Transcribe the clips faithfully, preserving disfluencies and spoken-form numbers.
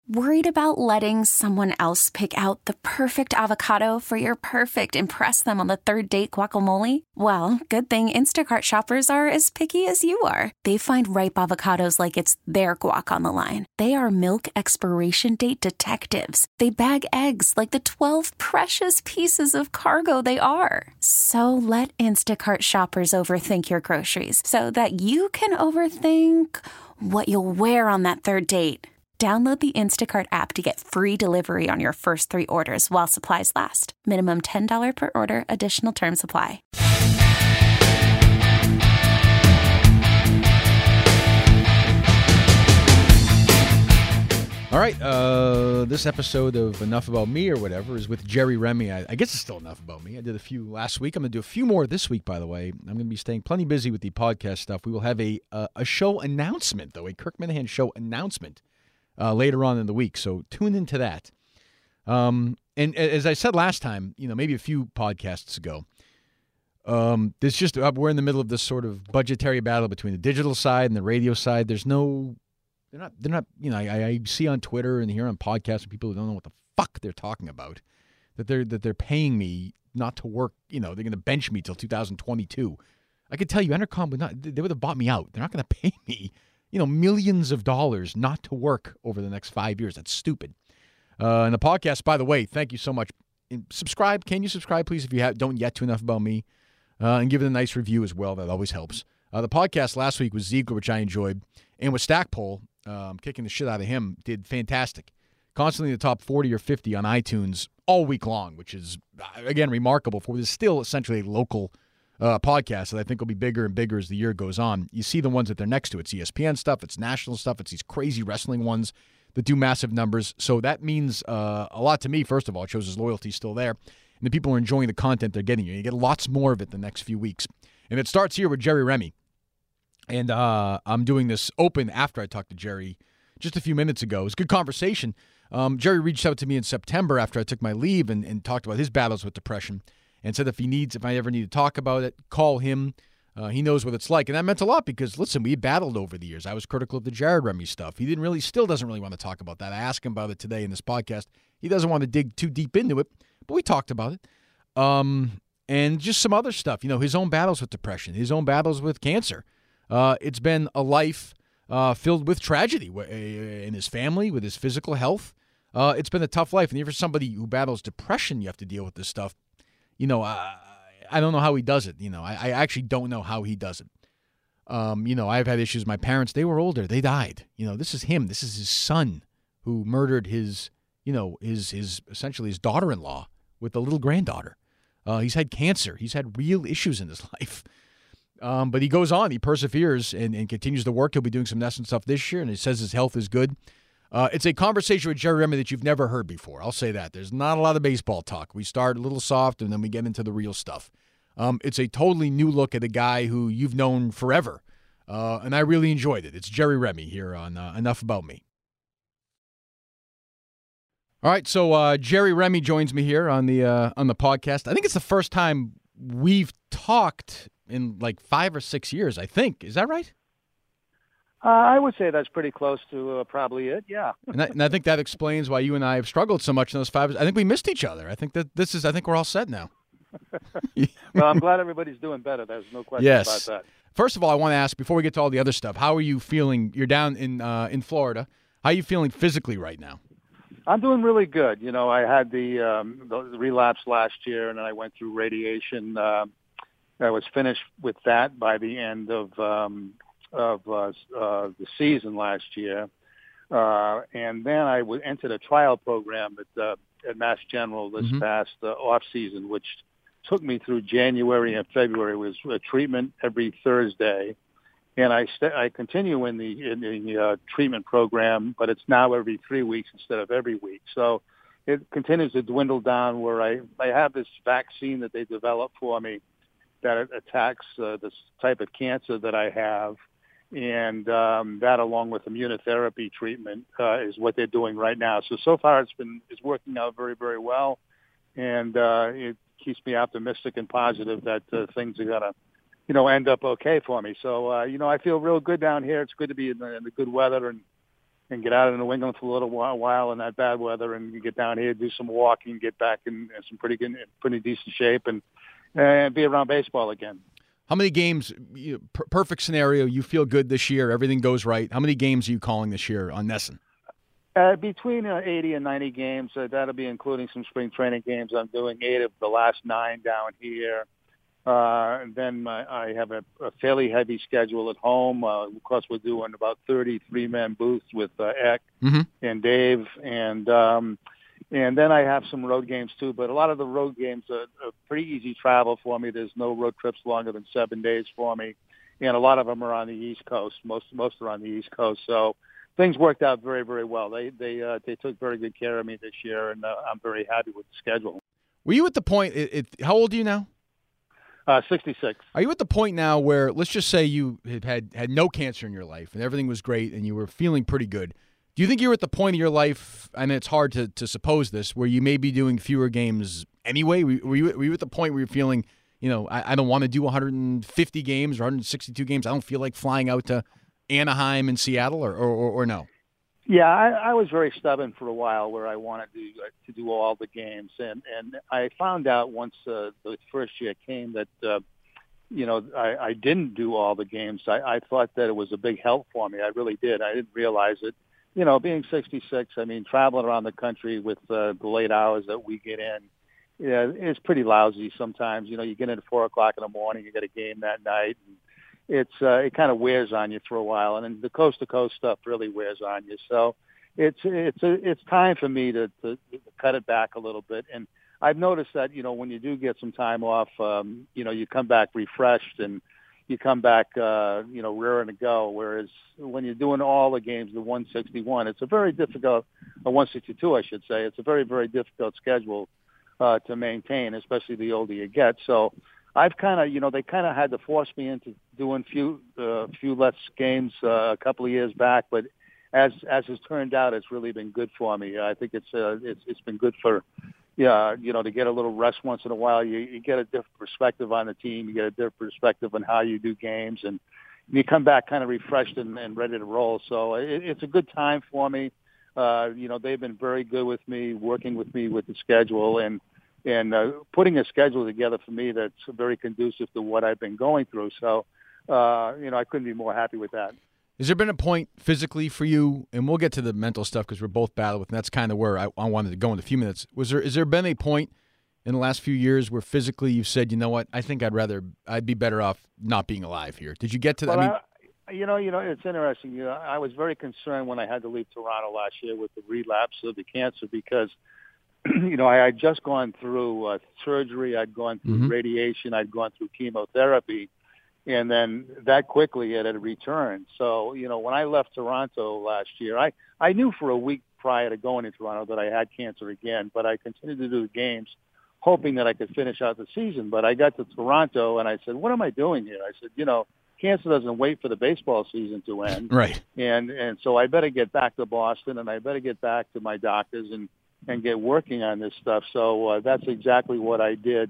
Worried about letting someone else pick out the perfect avocado for your perfect impress them on the third date guacamole? Well, good thing Instacart shoppers are as picky as you are. They find ripe avocados like it's their guac on the line. They are milk expiration date detectives. They bag eggs like the twelve precious pieces of cargo they are. So let Instacart shoppers overthink your groceries so that you can overthink what you'll wear on that third date. Download the Instacart app to get free delivery on your first three orders while supplies last. Minimum ten dollars per order. Additional terms apply. All right, uh, this episode of Enough About Me or whatever is with Jerry Remy. I, I guess it's still Enough About Me. I did a few last week. I'm going to do a few more this week, by the way. I'm going to be staying plenty busy with the podcast stuff. We will have a uh, a show announcement, though, a Kirk Minahan show announcement uh, later on in the week, so tune into that. Um, and as I said last time, you know, maybe a few podcasts ago, um, there's just uh, we're in the middle of this sort of budgetary battle between the digital side and the radio side. There's no... They're not, they're not, you know, I, I see on Twitter and hear on podcasts from people who don't know what the fuck they're talking about, that they're, that they're paying me not to work, you know, they're going to bench me till two thousand twenty-two. I could tell you, Entercom would not, they would have bought me out. They're not going to pay me, you know, millions of dollars not to work over the next five years. That's stupid. Uh, and the podcast, by the way, thank you so much. And subscribe. Can you subscribe, please, if you have, don't yet to Enough About Me? Uh, and give it a nice review as well. That always helps. Uh, the podcast last week was Ziegler, which I enjoyed. And with Stackpole, um, kicking the shit out of him, did fantastic. Constantly in the top forty or fifty on iTunes all week long, which is, again, remarkable for what is still essentially a local uh, podcast that I think will be bigger and bigger as the year goes on. You see the ones that they're next to. It's E S P N stuff. It's national stuff. It's these crazy wrestling ones that do massive numbers. So that means uh, a lot to me, first of all. It shows his loyalty is still there. And the people are enjoying the content they're getting. You get lots more of it the next few weeks. And it starts here with Jerry Remy. And uh, I'm doing this open after I talked to Jerry just a few minutes ago. It was a good conversation. Um, Jerry reached out to me in September after I took my leave and, and talked about his battles with depression and said if he needs, if I ever need to talk about it, call him. Uh, he knows what it's like. And that meant a lot because, listen, we battled over the years. I was critical of the Jared Remy stuff. He didn't really, still doesn't really want to talk about that. I asked him about it today in this podcast. He doesn't want to dig too deep into it, but we talked about it. Um, and just some other stuff, you know, his own battles with depression, his own battles with cancer. Uh, it's been a life uh, filled with tragedy in his family, with his physical health. Uh, it's been a tough life. And even for somebody who battles depression, you have to deal with this stuff. You know, uh, I don't know how he does it. You know, I, I actually don't know how he does it. Um, you know, I've had issues. My parents, they were older. They died. You know, this is him. This is his son who murdered his, you know, his, his essentially his daughter-in-law with a little granddaughter. Uh, he's had cancer. He's had real issues in his life. Um, but he goes on. He perseveres and, and continues to work. He'll be doing some Nesson stuff this year, and he says his health is good. Uh, it's a conversation with Jerry Remy that you've never heard before. I'll say that. There's not a lot of baseball talk. We start a little soft, and then we get into the real stuff. Um, it's a totally new look at a guy who you've known forever, uh, and I really enjoyed it. It's Jerry Remy here on uh, Enough About Me. All right, so uh, Jerry Remy joins me here on the uh, on the podcast. I think it's the first time we've talked in like five or six years, I think. Is that right? Uh, I would say that's pretty close to uh, probably it, yeah. and, I, and I think that explains why you and I have struggled so much in those five. I think we missed each other. I think that this is, I think we're all set now. Well, I'm glad everybody's doing better. There's no question yes. about that. First of all, I want to ask, before we get to all the other stuff, how are you feeling? You're down in uh, in Florida. How are you feeling physically right now? I'm doing really good. You know, I had the, um, the relapse last year, and then I went through radiation. Uh, I was finished with that by the end of um, of uh, uh, the season last year. Uh, and then I w- entered a trial program at, uh, at Mass General this mm-hmm. past uh, off season, which took me through January and February. It was a treatment every Thursday. And I st- I continue in the in the uh, treatment program, but it's now every three weeks instead of every week. So it continues to dwindle down where I, I have this vaccine that they developed for me that attacks uh, this type of cancer that I have. And um, that, along with immunotherapy treatment, uh, is what they're doing right now. So, so far it's been it's working out very, very well. And uh, it keeps me optimistic and positive that uh, things are going to, you know, end up okay for me. So, uh, you know, I feel real good down here. It's good to be in the, in the good weather and and get out of New England for a little while, while in that bad weather, and you get down here, do some walking, get back in, in some pretty good, pretty decent shape, and and be around baseball again. How many games, you, per- perfect scenario, you feel good this year, everything goes right. How many games are you calling this year on NESN? Uh, between uh, eighty and ninety games. Uh, that'll be including some spring training games. I'm doing eight of the last nine down here. Uh, and then my, I have a, a fairly heavy schedule at home. Uh, of course, we're doing about thirty three-man booths with uh, Eck mm-hmm. and Dave. And um, and then I have some road games, too. But a lot of the road games are, are pretty easy travel for me. There's no road trips longer than seven days for me. And a lot of them are on the East Coast. Most most are on the East Coast. So things worked out very, very well. They they uh, they took very good care of me this year, and uh, I'm very happy with the schedule. Were you at the point, it, it, how old are you now? Uh, sixty-six. Are you at the point now where, let's just say you had, had had no cancer in your life and everything was great and you were feeling pretty good. Do you think you're at the point of your life, and it's hard to, to suppose this, where you may be doing fewer games anyway? Were you, were you at the point where you're feeling, you know, I, I don't want to do one hundred fifty games or one hundred sixty-two games. I don't feel like flying out to Anaheim and Seattle, or, or, or no? Yeah, I, I was very stubborn for a while where I wanted to to do all the games, and and I found out once uh, the first year came that uh, you know I, I didn't do all the games. I, I thought that it was a big help for me. I really did. I didn't realize it. You know, being sixty-six, I mean, traveling around the country with uh, the late hours that we get in, yeah, it's pretty lousy sometimes. You know, you get in at four o'clock in the morning, you get a game that night. And, It's uh, it kind of wears on you for a while, and then the coast to coast stuff really wears on you. So it's it's a, it's time for me to, to, to cut it back a little bit. And I've noticed that you know when you do get some time off, um, you know you come back refreshed and you come back uh, you know raring to go. Whereas when you're doing all the games, the one sixty-one, it's a very difficult, a one sixty-two I should say. It's a very very difficult schedule uh, to maintain, especially the older you get. So I've kind of, you know, they kind of had to force me into doing few, uh, few less games uh, a couple of years back. But as as it's turned out, it's really been good for me. I think it's uh, it's it's been good for, yeah, you know, to get a little rest once in a while. You, you get a different perspective on the team. You get a different perspective on how you do games, and you come back kind of refreshed and, and ready to roll. So it, it's a good time for me. Uh, you know, they've been very good with me, working with me with the schedule, and. and uh, putting a schedule together for me that's very conducive to what I've been going through. So, uh, you know, I couldn't be more happy with that. Has there been a point physically for you, and we'll get to the mental stuff because we're both battling with, and that's kind of where I, I wanted to go in a few minutes. Was there, has there been a point in the last few years where physically you've said, you know what, I think I'd rather, I'd be better off not being alive here? Did you get to that? Well, I mean, I, you know, you know, it's interesting. You know, I was very concerned when I had to leave Toronto last year with the relapse of the cancer because you know, I had just gone through uh, surgery, I'd gone through mm-hmm. radiation, I'd gone through chemotherapy, and then that quickly it had returned. So, you know, when I left Toronto last year, I, I knew for a week prior to going to Toronto that I had cancer again, but I continued to do the games, hoping that I could finish out the season. But I got to Toronto, and I said, what am I doing here? I said, you know, cancer doesn't wait for the baseball season to end. Right. And, and so I better get back to Boston, and I better get back to my doctors and and get working on this stuff. So uh, that's exactly what I did.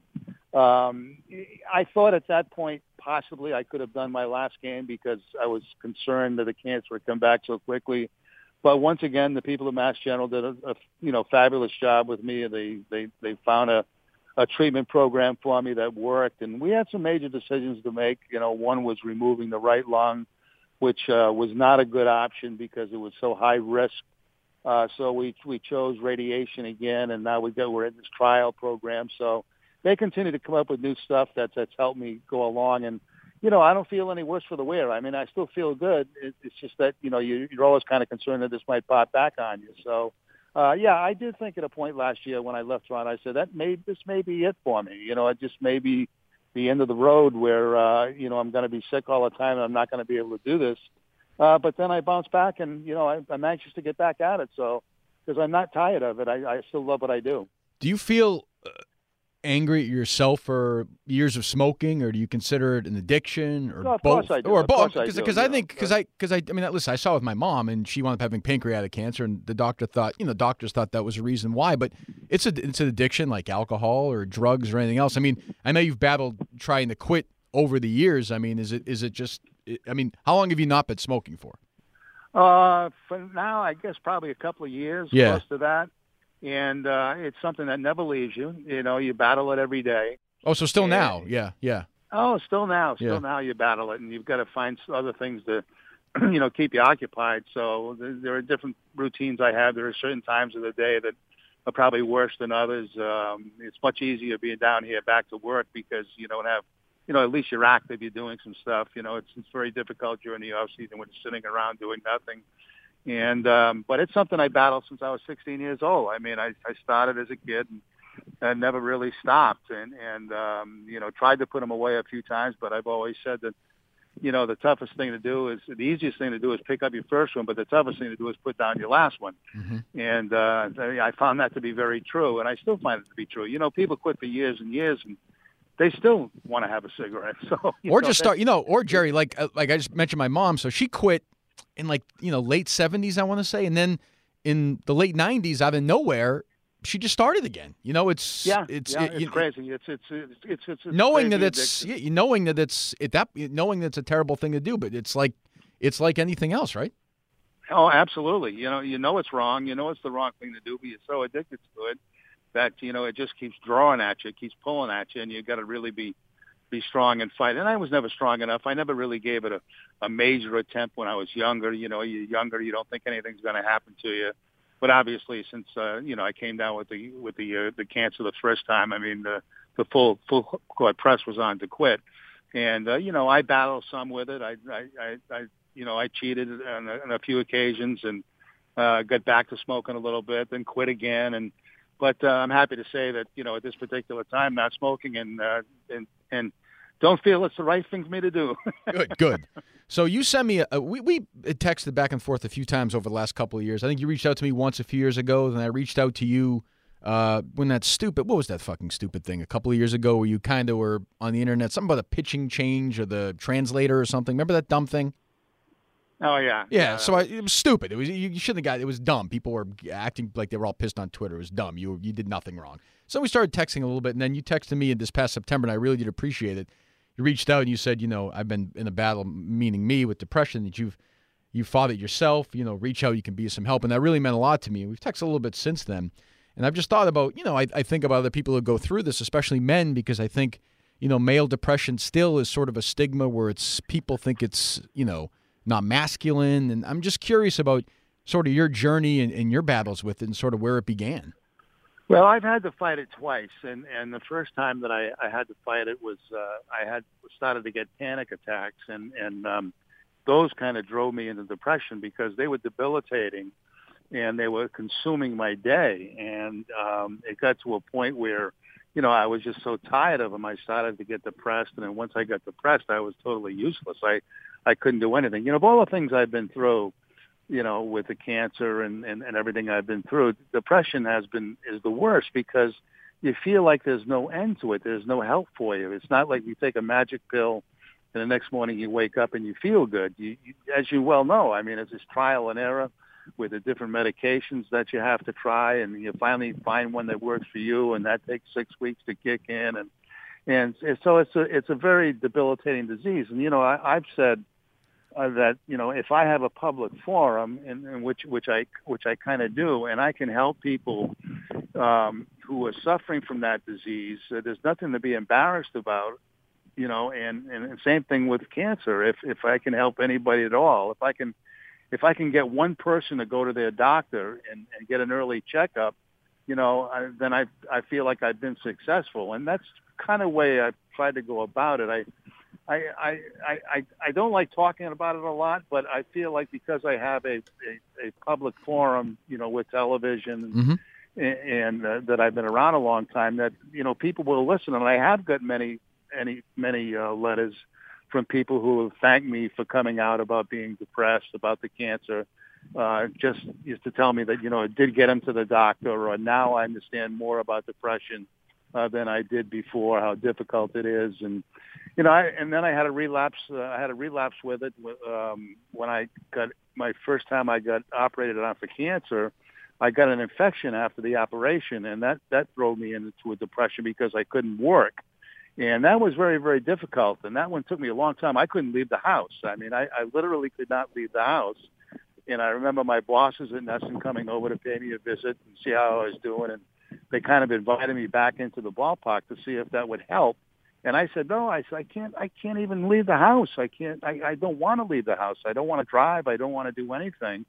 Um, I thought at that point possibly I could have done my last game because I was concerned that the cancer would come back so quickly. But once again, the people at Mass General did a, a you know fabulous job with me. They they they found a, a treatment program for me that worked, and we had some major decisions to make. You know, one was removing the right lung, which uh, was not a good option because it was so high risk. Uh, so we we chose radiation again, and now we go we're in this trial program. So they continue to come up with new stuff that's that's helped me go along. And you know, I don't feel any worse for the wear. I mean, I still feel good. It, it's just that you know you, you're always kind of concerned that this might pop back on you. So uh, yeah, I did think at a point last year when I left Toronto, I said that may this may be it for me. You know, it just may be the end of the road where uh, you know I'm going to be sick all the time and I'm not going to be able to do this. Uh, but then I bounced back, and you know I, I'm anxious to get back at it. So, because I'm not tired of it, I, I still love what I do. Do you feel uh, angry at yourself for years of smoking, or do you consider it an addiction, or no, of both, course I do. or of both? Because I, I think because I because I I mean listen, I saw it with my mom, and she wound up having pancreatic cancer, and the doctor thought you know doctors thought that was a reason why, but it's a it's an addiction like alcohol or drugs or anything else. I mean, I know you've battled trying to quit over the years. I mean, is it is it just I mean, how long have you not been smoking for? Uh, for now, I guess probably a couple of years, Yeah. close to that. And uh, it's something that never leaves you. You know, you battle it every day. Oh, so still And- now? Yeah, yeah. Oh, still now, still Yeah. now you battle it, and you've got to find other things to, you know, keep you occupied. So there, there are different routines I have. There are certain times of the day that are probably worse than others. Um, it's much easier being down here back to work because you don't have, you know, at least you're active, you're doing some stuff. You know, it's it's very difficult during the off season when you're sitting around doing nothing. And um, but it's something I battled since I was sixteen years old. I mean, I, I started as a kid and I never really stopped, and and um, you know, tried to put them away a few times. But I've always said that, you know, the toughest thing to do is the easiest thing to do is pick up your first one, but the toughest thing to do is put down your last one. Mm-hmm. And uh, I found that to be very true, and I still find it to be true. You know, people quit for years and years, and they still want to have a cigarette. So you Or know, just start, you know, or Jerry, like uh, like I just mentioned my mom, so she quit in like, you know, late seventies, I want to say, and then in the late nineties, out of nowhere, she just started again. You know, it's Yeah, it's yeah, it- it's you- crazy. It's it's it's it's, it's a knowing that crazy it's addiction. yeah, knowing that it's it that knowing that it's a terrible thing to do, but it's like it's like anything else, right? Oh, absolutely. You know, you know it's wrong. You know it's the wrong thing to do, but you're so addicted to it that you know it just keeps drawing at you, it keeps pulling at you, and you got to really be be strong and fight. And I was never strong enough. I never really gave it a, a major attempt when I was younger. You know, you're younger, you don't think anything's going to happen to you. But obviously, since uh, you know, I came down with the with the uh, the cancer the first time. I mean, the the full full court press was on to quit, and uh, you know, I battled some with it. I I, I, I you know, I cheated on a, on a few occasions and uh, got back to smoking a little bit, then quit again. And but uh, I'm happy to say that you know, at this particular time, not smoking and uh, and and don't feel it's the right thing for me to do. Good, good. So you sent me a, we we texted back and forth a few times over the last couple of years. I think you reached out to me once a few years ago, then I reached out to you uh, when that stupid, what was that fucking stupid thing a couple of years ago where you kind of were on the internet, something about a pitching change or the translator or something. Remember that dumb thing? Oh yeah, Yeah, so I, it was stupid. It was you, you shouldn't have got. It was dumb. People were acting like they were all pissed on Twitter. It was dumb. You you did nothing wrong. So we started texting a little bit, and then you texted me this past September, and I really did appreciate it. You reached out and you said, you know, I've been in a battle, meaning me, with depression. That you've you fought it yourself. You know, reach out, you can be some help, and that really meant a lot to me. We've texted a little bit since then, and I've just thought about, you know, I, I think about other people who go through this, especially men, because I think, you know, male depression still is sort of a stigma where it's people think it's, you know, not masculine. And I'm just curious about sort of your journey and, and your battles with it and sort of where it began. Well, I've had to fight it twice, and and the first time that I, I had to fight it was uh, I had started to get panic attacks, and and um, those kind of drove me into depression because they were debilitating, and they were consuming my day, and um, it got to a point where, you know, I was just so tired of them. I started to get depressed, and then once I got depressed, I was totally useless. I I couldn't do anything. You know, of all the things I've been through, you know, with the cancer and, and, and everything I've been through, depression has been, is the worst because you feel like there's no end to it. There's no help for you. It's not like you take a magic pill and the next morning you wake up and you feel good. You, you, as you well know, I mean, it's this trial and error with the different medications that you have to try, and you finally find one that works for you, and that takes six weeks to kick in. And, and so it's a, it's a very debilitating disease. And, you know, I, I've said, Uh, that you know, if I have a public forum, in, in which which I which I kind of do, and I can help people um, who are suffering from that disease, uh, there's nothing to be embarrassed about, you know. And and same thing with cancer. If if I can help anybody at all, if I can if I can get one person to go to their doctor and, and get an early checkup, you know, I, then I I feel like I've been successful, and that's kind of way I've tried to go about it. I. I, I, I, I don't like talking about it a lot, but I feel like because I have a, a, a public forum, you know, with television Mm-hmm. and, and uh, that I've been around a long time, that, you know, people will listen. And I have got many, any, many uh, letters from people who have thanked me for coming out about being depressed, about the cancer, uh, just used to tell me that, you know, it did get him to the doctor, or now I understand more about depression uh, than I did before, how difficult it is. And, you know, I, and then I had a relapse. Uh, I had a relapse with it um, when I got my first time I got operated on for cancer. I got an infection after the operation, and that, that drove me into a depression because I couldn't work. And that was very, very difficult. And that one took me a long time. I couldn't leave the house. I mean, I, I literally could not leave the house. And I remember my bosses at Nesson coming over to pay me a visit and see how I was doing. And they kind of invited me back into the ballpark to see if that would help. And I said, no, I said, I can't, I can't even leave the house. I can't, I, I don't want to leave the house. I don't want to drive. I don't want to do anything.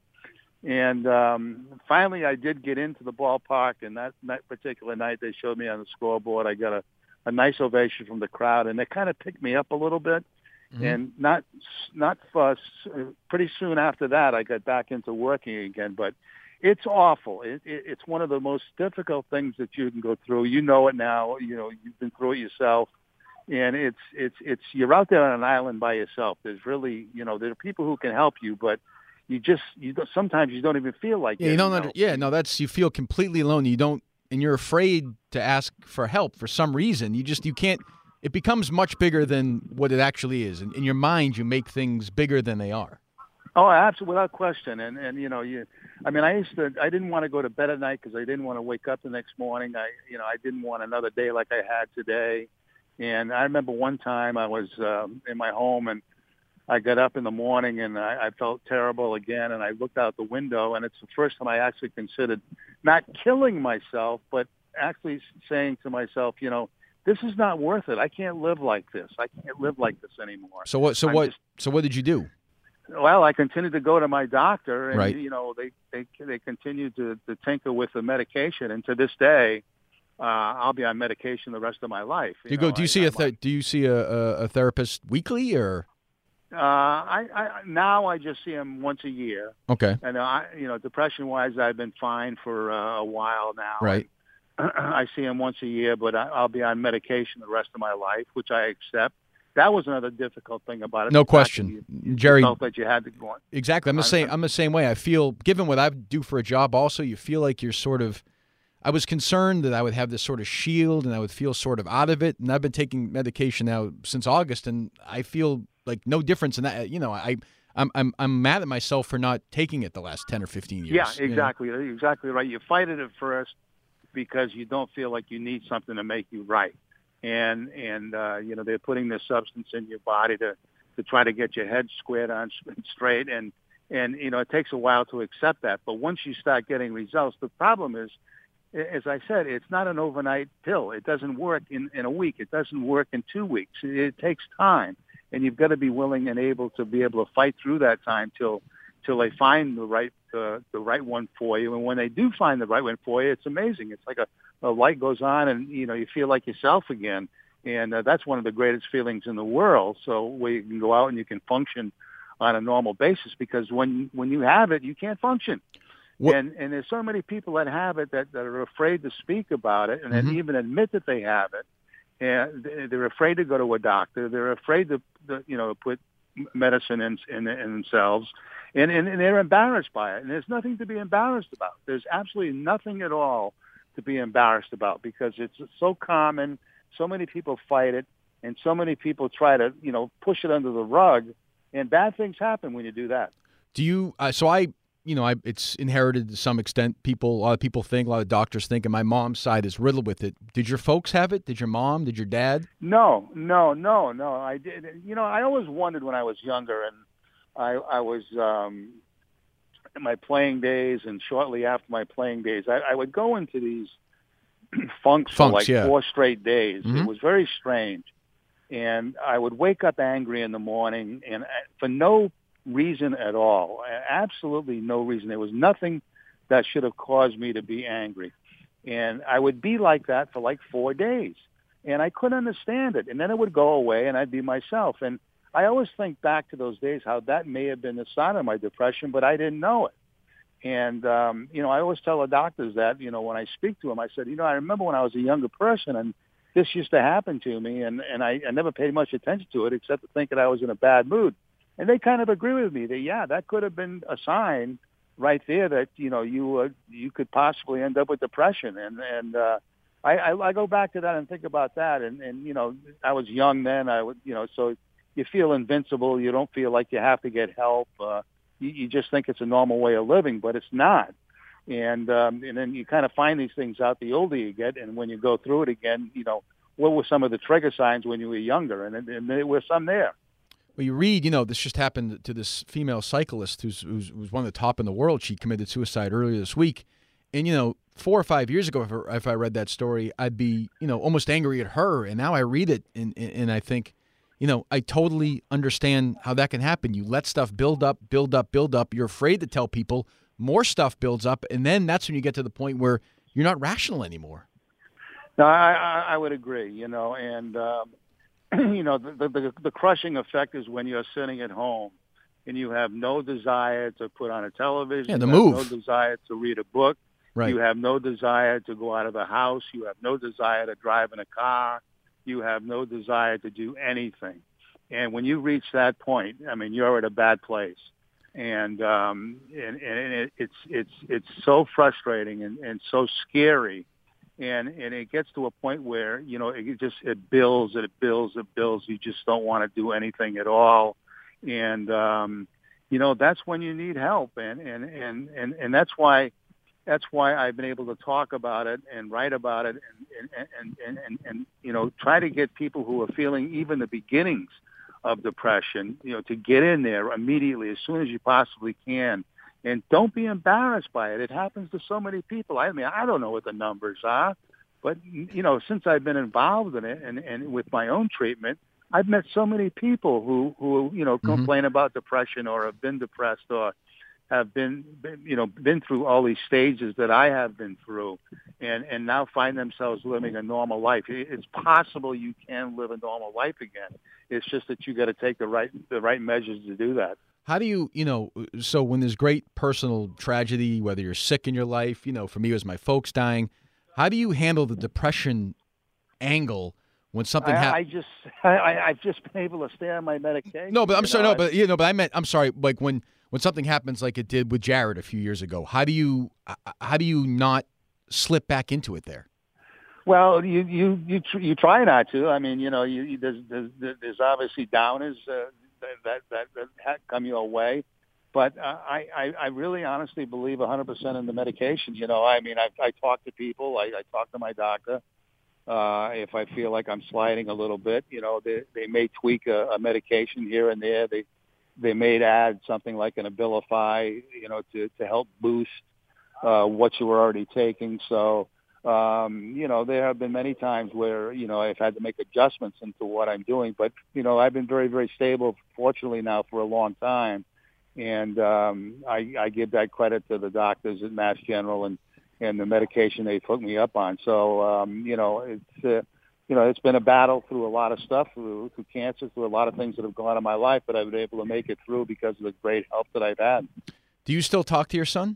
And um, finally I did get into the ballpark. And that, that particular night they showed me on the scoreboard. I got a, a nice ovation from the crowd, and they kind of picked me up a little bit. Mm-hmm. And not, not for, pretty soon after that, I got back into working again. But it's awful. It, it, it's one of the most difficult things that you can go through. You know it now. You know, you've been through it yourself. And it's, it's, it's, you're out there on an island by yourself. There's really, you know, there are people who can help you, but you just, you don't, sometimes you don't even feel like yeah, it. you don't under, yeah, no, that's, you feel completely alone. You don't, and you're afraid to ask for help for some reason. You just, you can't, it becomes much bigger than what it actually is. And in your mind, you make things bigger than they are. Oh, absolutely, without question. And, and, you know, you, I mean, I used to, I didn't want to go to bed at night because I didn't want to wake up the next morning. I, you know, I didn't want another day like I had today. And I remember one time I was um, in my home, and I got up in the morning and I, I felt terrible again. And I looked out the window, and it's the first time I actually considered not killing myself, but actually saying to myself, you know, this is not worth it. I can't live like this. I can't live like this anymore. So what? So I'm what? just, so what did you do? Well, I continued to go to my doctor, and right. you know, they they they continued to, to tinker with the medication, and to this day, uh, I'll be on medication the rest of my life. You, you know, go? Do you I, see I, a th- Do you see a, a, a therapist weekly or? Uh, I, I now I just see him once a year. Okay. And I, you know, depression wise, I've been fine for uh, a while now. Right. I see him once a year, but I, I'll be on medication the rest of my life, which I accept. That was another difficult thing about it. No question, you, Jerry. You felt that you had to go on. Exactly. I'm the same. I'm the same way. I feel, given what I do for a job, also, you feel like you're sort of. I was concerned that I would have this sort of shield and I would feel sort of out of it. And I've been taking medication now since August, and I feel like no difference in that. You know, I. I'm I'm I'm mad at myself for not taking it the last ten or fifteen years. Yeah, exactly. You know? Exactly right. You fight it at first because you don't feel like you need something to make you right. And, and uh, you know, they're putting this substance in your body to, to try to get your head squared on straight. And, and, you know, it takes a while to accept that. But once you start getting results, the problem is, as I said, it's not an overnight pill. It doesn't work in, in a week. It doesn't work in two weeks. It takes time. And you've got to be willing and able to be able to fight through that time till till they find the right uh, the right one for you. And when they do find the right one for you, it's amazing. It's like a, a light goes on, and you know you feel like yourself again. And uh, that's one of the greatest feelings in the world. So where you can go out and you can function on a normal basis, because when when you have it, you can't function. What? And and there's so many people that have it that, that are afraid to speak about it and mm-hmm. then even admit that they have it. And they're afraid to go to a doctor. They're afraid to, you know, put medicine in, in, in themselves, and, and, and they're embarrassed by it. And there's nothing to be embarrassed about. There's absolutely nothing at all to be embarrassed about, because it's so common. So many people fight it, and so many people try to, you know, push it under the rug, and bad things happen when you do that. Do you? Uh, so I. You know, I, it's inherited to some extent. People, a lot of people think, a lot of doctors think, and my mom's side is riddled with it. Did your folks have it? Did your mom? Did your dad? No, no, no, no. I did. You know, I always wondered when I was younger, and I, I was um, in my playing days, and shortly after my playing days, I, I would go into these funks, funks for like yeah. four straight days. Mm-hmm. It was very strange, and I would wake up angry in the morning, and for no reason at all. Absolutely no reason. There was nothing that should have caused me to be angry. And I would be like that for like four days. And I couldn't understand it. And then it would go away and I'd be myself. And I always think back to those days how that may have been the sign of my depression, but I didn't know it. And, um, you know, I always tell the doctors that, you know, when I speak to them, I said, you know, I remember when I was a younger person and this used to happen to me. And, and I, I never paid much attention to it except to think that I was in a bad mood. And they kind of agree with me that, yeah, that could have been a sign right there that, you know, you uh, you could possibly end up with depression. And, and uh, I, I, I go back to that and think about that. And, and, you know, I was young then. I would, you know, so you feel invincible. You don't feel like you have to get help. Uh, you, you just think it's a normal way of living, but it's not. And, um, and then you kind of find these things out the older you get. And when you go through it again, you know, what were some of the trigger signs when you were younger? And, and there were some there. Well, you read, you know, this just happened to this female cyclist who's, who's, who's one of the top in the world. She committed suicide earlier this week. And, you know, four or five years ago, if, if I read that story, I'd be, you know, almost angry at her. And now I read it and, and I think, you know, I totally understand how that can happen. You let stuff build up, build up, build up. You're afraid to tell people. More stuff builds up. And then that's when you get to the point where you're not rational anymore. No, I, I, I would agree, you know, and, um, you know, the, the the crushing effect is when you're sitting at home and you have no desire to put on a television. Yeah, the you move. have no desire to read a book. Right. You have no desire to go out of the house. You have no desire to drive in a car. You have no desire to do anything. And when you reach that point, I mean, you're at a bad place. And um, and, and it, it's it's it's so frustrating and, and so scary. And and it gets to a point where, you know, it just it builds and it builds and builds. You just don't want to do anything at all. And, um, you know, that's when you need help. And, and, and, and, and that's why that's why I've been able to talk about it and write about it and, and, and, and, and, and you know, try to get people who are feeling even the beginnings of depression, you know, to get in there immediately as soon as you possibly can. And don't be embarrassed by it. It happens to so many people. I mean, I don't know what the numbers are, but, you know, since I've been involved in it and, and with my own treatment, I've met so many people who, who you know, complain mm-hmm. about depression or have been depressed or have been, been, you know, been through all these stages that I have been through and, and now find themselves living a normal life. It's possible you can live a normal life again. It's just that you got to take the right the right measures to do that. How do you, you know, so when there's great personal tragedy, whether you're sick in your life, you know, for me it was my folks dying, how do you handle the depression angle when something happens? I, I just, I, I've just been able to stay on my medication. No, but I'm sorry, know? no, but you know, but I meant, I'm sorry, like when, when something happens like it did with Jared a few years ago, how do you, how do you not slip back into it there? Well, you you you, tr- you try not to. I mean, you know, you, you there's, there's there's obviously downers. Uh, That, that that come your way, but uh, I, I I really honestly believe one hundred percent in the medication. You know, I mean, I I talk to people, I, I talk to my doctor. Uh, if I feel like I'm sliding a little bit, you know, they they may tweak a, a medication here and there. They they may add something like an Abilify, you know, to to help boost uh, what you were already taking. So. Um, you know, there have been many times where, you know, I've had to make adjustments into what I'm doing, but, you know, I've been very, very stable, fortunately now for a long time. And um, I, I give that credit to the doctors at Mass General and, and the medication they put me up on. So, um, you know, it's, uh, you know, it's been a battle through a lot of stuff, through, through cancer, through a lot of things that have gone on in my life, but I've been able to make it through because of the great help that I've had. Do you still talk to your son?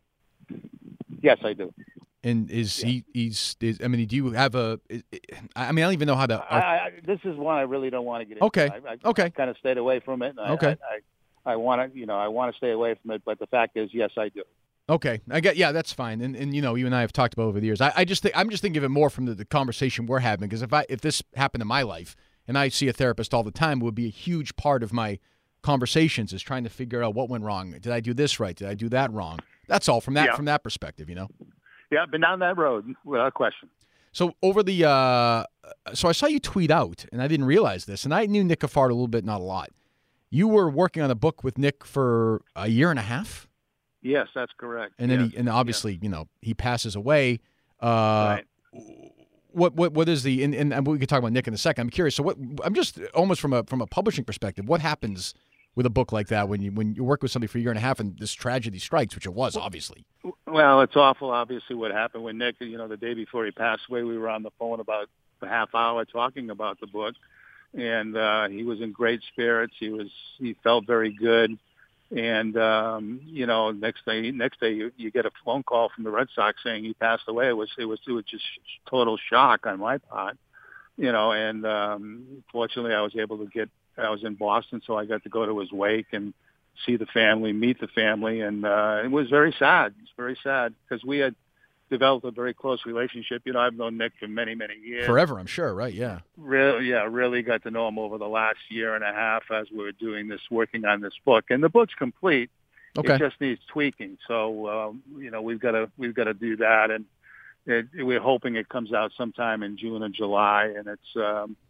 Yes, I do. And is yeah. he, he's, is, I mean, do you have a, I mean, I don't even know how to. I, I, this is one I really don't want to get into. Okay. I, I, okay. I kind of stayed away from it. And okay. I, I, I want to, you know, I want to stay away from it, but the fact is, yes, I do. Okay. I get, yeah, that's fine. And, and, you know, you and I have talked about over the years. I, I just think, I'm just thinking of it more from the, the conversation we're having. Because if I, if this happened in my life and I see a therapist all the time, it would be a huge part of my conversations is trying to figure out what went wrong. Did I do this right? Did I do that wrong? That's all from that, yeah. from that perspective, you know? Yeah, been down that road without question. So over the, uh, so I saw you tweet out, and I didn't realize this, and I knew Nick Gaffard a little bit, not a lot. You were working on a book with Nick for a year and a half? Yes, that's correct. And then yes. he, and obviously, yes. you know, he passes away. Uh, right. What what what is the? And, and we could talk about Nick in a second. I'm curious. So what? I'm just almost from a from a publishing perspective. What happens with a book like that when you when you work with somebody for a year and a half and this tragedy strikes, which it was obviously? Well, it's awful. Obviously, what happened with Nick. You know, the day before he passed away, we were on the phone about a half hour talking about the book, and uh, he was in great spirits. He was he felt very good. And, um, you know, next day, next day you, you get a phone call from the Red Sox saying he passed away. It was, it was, it was just total shock on my part, you know, and, um, fortunately I was able to get, I was in Boston, so I got to go to his wake and see the family, meet the family. And, uh, it was very sad. It's very sad because we had developed a very close relationship. You know, I've known Nick for many, many years. Forever, I'm sure, right? Yeah. Really, yeah, really got to know him over the last year and a half as we were doing this, working on this book. And the book's complete. Okay. It just needs tweaking. So, um, you know, we've got to we've got to do that, and it, we're hoping it comes out sometime in June or July. And it's, um,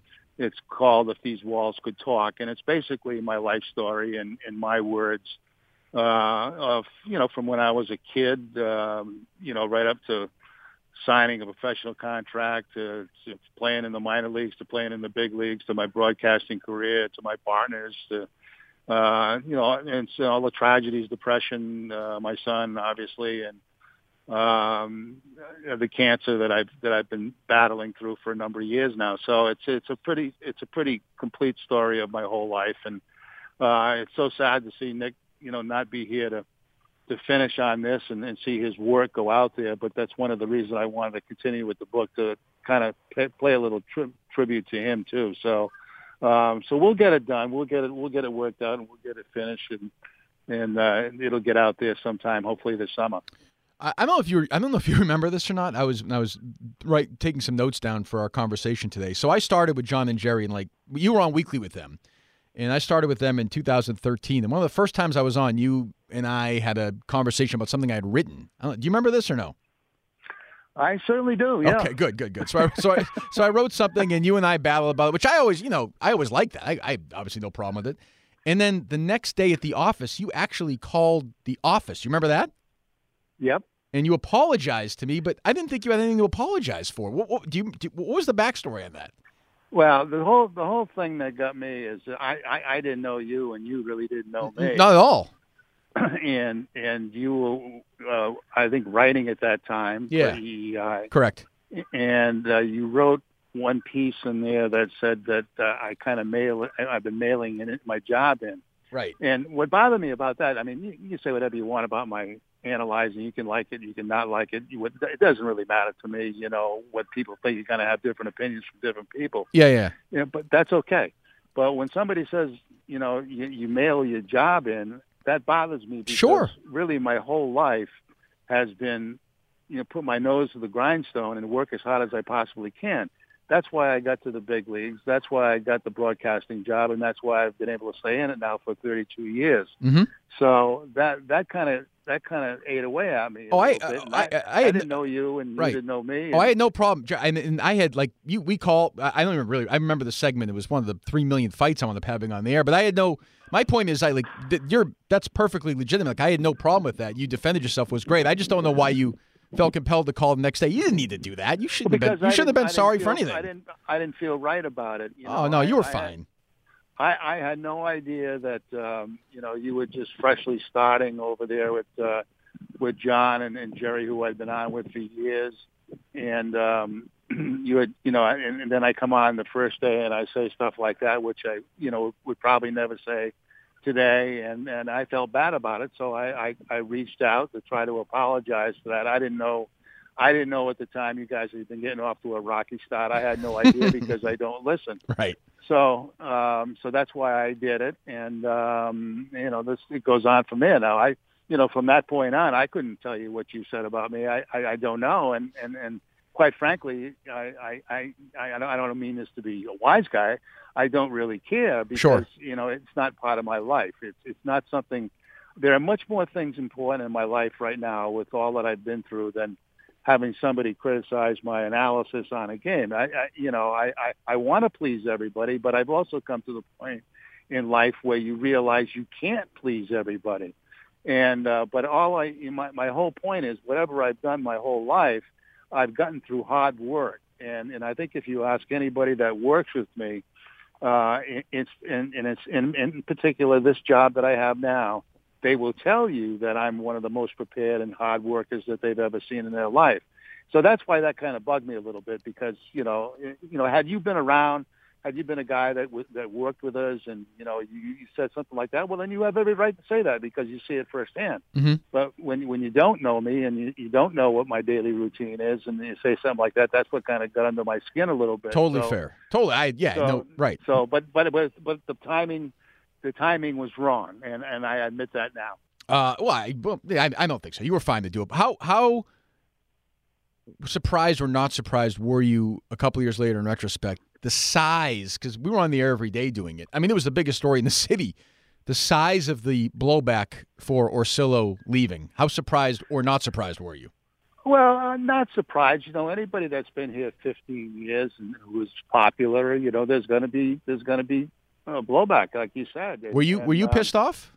It's called If These Walls Could Talk, and it's basically my life story and in my words uh, of, you know, from when I was a kid, um, you know, right up to signing a professional contract, to, to playing in the minor leagues, to playing in the big leagues, to my broadcasting career, to my partners, to, uh, you know, and so all the tragedies, depression, uh, my son, obviously, and um, the cancer that I've that I've been battling through for a number of years now. So it's it's a pretty it's a pretty complete story of my whole life, and uh, it's so sad to see Nick, you know, not be here to to finish on this and, and see his work go out there. But that's one of the reasons I wanted to continue with the book, to kind of pay, play a little tri- tribute to him too. So um, so we'll get it done. We'll get it we'll get it worked out, and we'll get it finished, and and uh, it'll get out there sometime, hopefully this summer. I don't know if you I don't know if you remember this or not. I was I was right taking some notes down for our conversation today. So I started with John and Jerry, and like you were on weekly with them, and I started with them in two thousand thirteen. And one of the first times I was on, you and I had a conversation about something I had written. I don't, do you remember this or no? I certainly do. Yeah. Okay, good, good, good. So I so I so I wrote something, and you and I battled about it, which I always you know I always like that. I, I obviously no problem with it. And then the next day at the office, you actually called the office. You remember that? Yep. And you apologized to me, but I didn't think you had anything to apologize for. What, what, do you, do, what was the backstory on that? Well, the whole the whole thing that got me is that I, I, I didn't know you, and you really didn't know me. Not at all. and and you were, uh, I think, writing at that time. Yeah. For E E I. Correct. And uh, you wrote one piece in there that said that uh, I kind of mail I've been mailing in my job in. Right. And what bothered me about that, I mean, you, you can say whatever you want about my analyzing. You can like it, you can not like it. You, it doesn't really matter to me, you know, what people think. You're going to have different opinions from different people. Yeah, yeah. Yeah, but that's okay. But when somebody says, you know, you, you mail your job in, that bothers me because sure. really my whole life has been, you know, put my nose to the grindstone and work as hard as I possibly can. That's why I got to the big leagues. That's why I got the broadcasting job, and that's why I've been able to stay in it now for thirty-two years. Mm-hmm. So that that kind of that kind of ate away at me. Oh, I, I, I, I, I didn't know you, and right. you didn't know me. Oh, I had no problem. And, and I had like you. We call. I don't even really. I remember the segment. It was one of the three million fights I wound up having on the air. But I had no. My point is, I like you're. That's perfectly legitimate. Like I had no problem with that. You defended yourself, was great. I just don't know why you felt compelled to call the next day. You didn't need to do that. You shouldn't well, have been. You shouldn't have been sorry feel, for anything. I didn't. I didn't feel right about it. You know? Oh no, you were I, fine. I, I had no idea that um, you know you were just freshly starting over there with uh, with John and, and Jerry, who I'd been on with for years, and um, you had you know, and, and then I come on the first day and I say stuff like that, which I you know would probably never say today, and, and I felt bad about it, so I, I, I reached out to try to apologize for that. I didn't know. I didn't know at the time you guys had been getting off to a rocky start. I had no idea because I don't listen. Right. So, um, so that's why I did it, and um, you know, this it goes on from there. Now, I, you know, from that point on, I couldn't tell you what you said about me. I, I, I don't know, and, and, and quite frankly, I, I, I, I don't mean this to be a wise guy. I don't really care because sure. you know it's not part of my life. It's it's not something. There are much more things important in my life right now with all that I've been through than having somebody criticize my analysis on a game. I, I you know, I, I, I want to please everybody, but I've also come to the point in life where you realize you can't please everybody. And uh, but all I, my, my whole point is, whatever I've done my whole life, I've gotten through hard work. And and I think if you ask anybody that works with me, uh, it's and, and it's in, in particular this job that I have now, they will tell you that I'm one of the most prepared and hard workers that they've ever seen in their life. So that's why that kind of bugged me a little bit because, you know, you know, had you been around, had you been a guy that w- that worked with us and, you know, you, you said something like that, well, then you have every right to say that because you see it firsthand. Mm-hmm. But when when you don't know me and you, you don't know what my daily routine is and you say something like that, that's what kind of got under my skin a little bit. Totally so, fair. Totally. I, yeah, so, no, right. So, but, but, but, but the timing... The timing was wrong, and, and I admit that now. Uh, well, I, well, I, I don't think so. You were fine to do it. How how surprised or not surprised were you a couple of years later in retrospect? The size, because we were on the air every day doing it. I mean, it was the biggest story in the city. The size of the blowback for Orsillo leaving. How surprised or not surprised were you? Well, I'm not surprised. You know, anybody that's been here fifteen years and who is popular, you know, there's going to be there's going to be uh, blowback, like you said. Were you and, were you um, pissed off?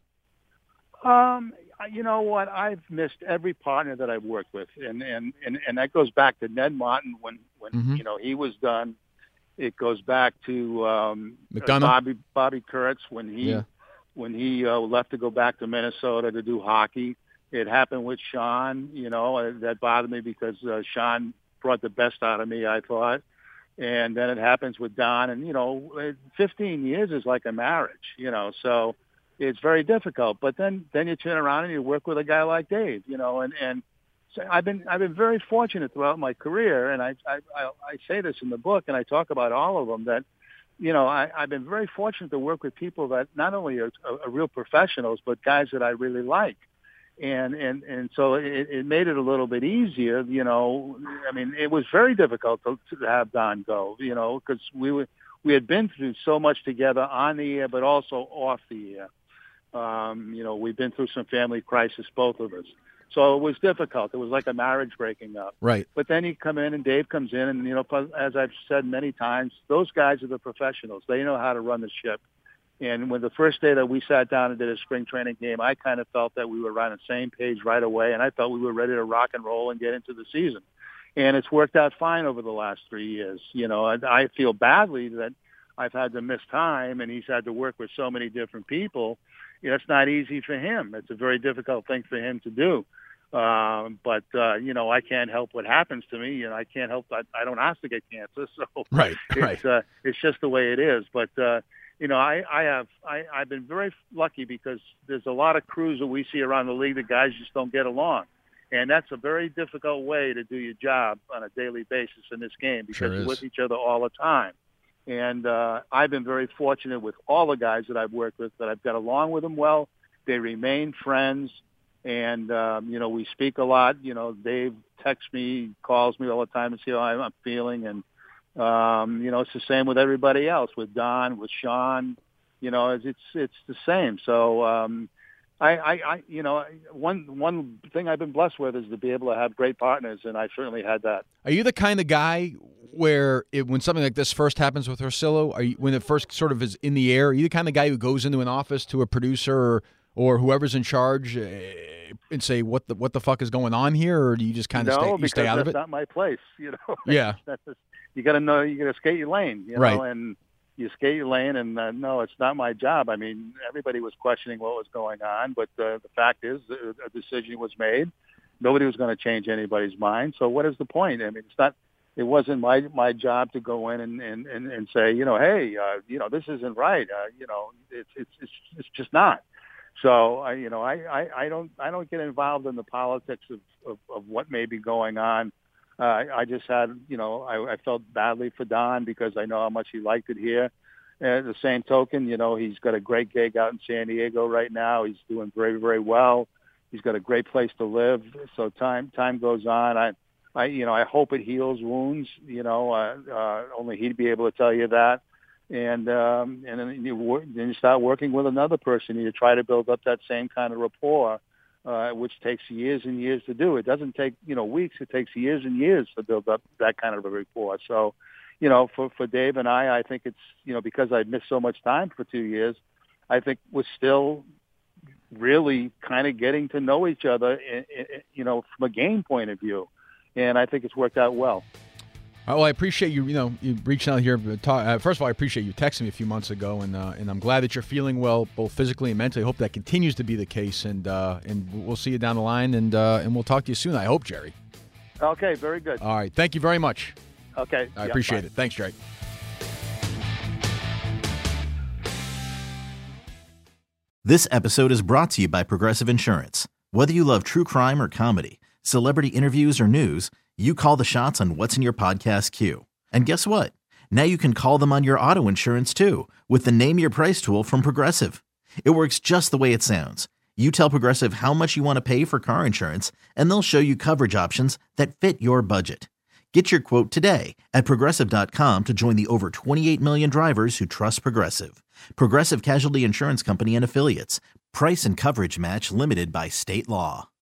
Um, you know what? I've missed every partner that I've worked with, and and and, and that goes back to Ned Martin when when Mm-hmm. you know he was done. It goes back to um, McDonough? Bobby Bobby Kurtz when he Yeah. when he uh, left to go back to Minnesota to do hockey. It happened with Sean. You know uh, that bothered me because uh, Sean brought the best out of me, I thought. And then it happens with Don, and you know, fifteen years is like a marriage. You know, so it's very difficult. But then then you turn around and you work with a guy like Dave. You know, and and so I've been I've been very fortunate throughout my career, and I I I I say this in the book, and I talk about all of them that. You know, I, I've been very fortunate to work with people that not only are, are real professionals, but guys that I really like. And, and, and so it, it made it a little bit easier, you know. I mean, it was very difficult to, to have Don go, you know, because we were, we had been through so much together on the air, but also off the air. Um, you know, we've been through some family crisis, both of us. So it was difficult. It was like a marriage breaking up. Right. But then he come in and Dave comes in and, you know, as I've said many times, those guys are the professionals. They know how to run the ship. And when the first day that we sat down and did a spring training game, I kind of felt that we were on the same page right away, and I felt we were ready to rock and roll and get into the season. And it's worked out fine over the last three years. You know, I, I feel badly that I've had to miss time, and he's had to work with so many different people. You know, it's not easy for him. It's a very difficult thing for him to do. Um, but, uh, you know, I can't help what happens to me. You know, I can't help, I, I don't ask to get cancer. So Right, it's, right. uh, it's just the way it is. But, uh, you know, I, I have, I, I've been very lucky because there's a lot of crews that we see around the league that guys just don't get along. And that's a very difficult way to do your job on a daily basis in this game because Sure you're is. with each other all the time. And uh, I've been very fortunate with all the guys that I've worked with that I've got along with them well. They remain friends. And, um, you know, we speak a lot. You know, Dave texts me, calls me all the time to see how I'm feeling. And, um, you know, it's the same with everybody else, with Don, with Sean. You know, it's it's, it's the same. So, um, I, I, I, you know, one one thing I've been blessed with is to be able to have great partners, and I certainly had that. Are you the kind of guy where it, when something like this first happens with Ursillo, are you, when it first sort of is in the air, are you the kind of guy who goes into an office to a producer or, or whoever's in charge uh, and say, what the what the fuck is going on here, or do you just kind of no, stay, you because stay out that's of it? not my place, you know. Yeah. That's just, you got to know, you got to skate your lane, you know, Right. and you skate your lane, and uh, no, it's not my job. I mean, everybody was questioning what was going on, but uh, the fact is uh, a decision was made. Nobody was going to change anybody's mind. So what is the point? I mean, it's not, it wasn't my, my job to go in and, and, and, and say, you know, hey, uh, you know, this isn't right. Uh, you know, it's, it's, it's, it's just not. So, I, you know, I, I, I don't, I don't get involved in the politics of, of, of what may be going on. Uh, I just had, you know, I, I felt badly for Don because I know how much he liked it here. At the same token, you know, he's got a great gig out in San Diego right now. He's doing very, very well. He's got a great place to live. So time, time goes on. I, I, you know, I hope it heals wounds. You know, uh, uh, only he'd be able to tell you that. And um, and then you work, then you start working with another person. You try to build up that same kind of rapport. Uh, which takes years and years to do. It doesn't take, you know, weeks. It takes years and years to build up that kind of a rapport. So, you know, for, for Dave and I, I think it's, you know, because I missed so much time for two years, I think we're still really kind of getting to know each other, in, in, you know, from a game point of view. And I think it's worked out well. Oh, well, I appreciate you, you know, you reaching out here. Talk, uh, first of all, I appreciate you texting me a few months ago, and uh, and I'm glad that you're feeling well, both physically and mentally. I hope that continues to be the case, and uh, and we'll see you down the line, and uh, and we'll talk to you soon. I hope, Jerry. Okay, very good. All right, thank you very much. Okay, I yeah, appreciate bye. it. Thanks, Jerry. This episode is brought to you by Progressive Insurance. Whether you love true crime or comedy, celebrity interviews or news, you call the shots on what's in your podcast queue. And guess what? Now you can call them on your auto insurance too with the Name Your Price tool from Progressive. It works just the way it sounds. You tell Progressive how much you want to pay for car insurance, and they'll show you coverage options that fit your budget. Get your quote today at Progressive dot com to join the over twenty-eight million drivers who trust Progressive. Progressive Casualty Insurance Company and Affiliates. Price and coverage match limited by state law.